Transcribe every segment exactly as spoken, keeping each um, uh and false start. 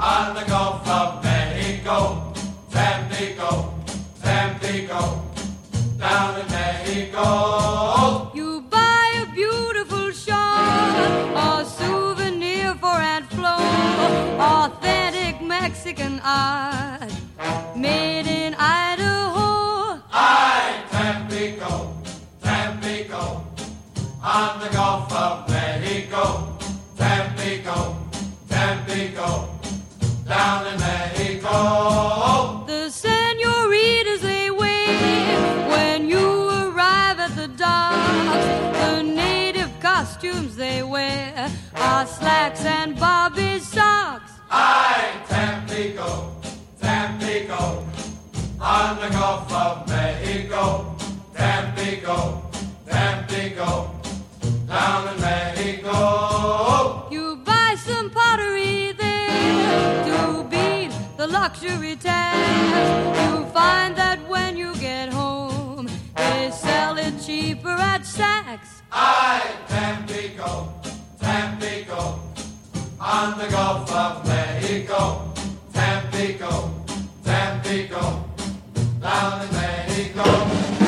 on the Gulf of Mexico, Tampico, Tampico, down in Mexico. You buy a beautiful shawl, a souvenir for Aunt Flo, authentic Mexican art, made in Idaho. Ay, Tampico, Tampico, on the Gulf of Mexico, Tampico, Tampico, down in Mexico. The senoritas, they wave when you arrive at the docks. The native costumes they wear are slacks and bobby socks. Ay, Tampico, Tampico, on the Gulf of Mexico, Tampico, Tampico, down in Mexico. You buy some pottery there to beat the luxury tax. You find that when you get home, they sell it cheaper at Saks. Ay, Tampico, Tampico, on the Gulf of Mexico, Tampico, Tampico, down in Mexico.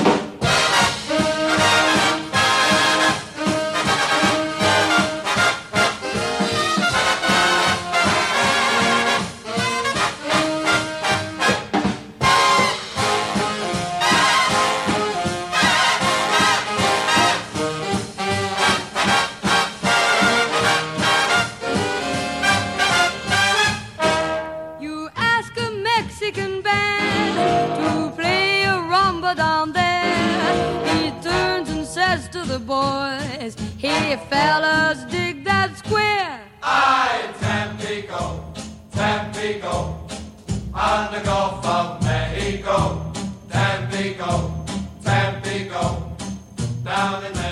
You ask a Mexican band to play a rumba down there. He turns and says to the boys, "Hey fellas, dig that square." Ay, Tampico, Tampico, on the Gulf of Mexico, Tampico, Tampico, down in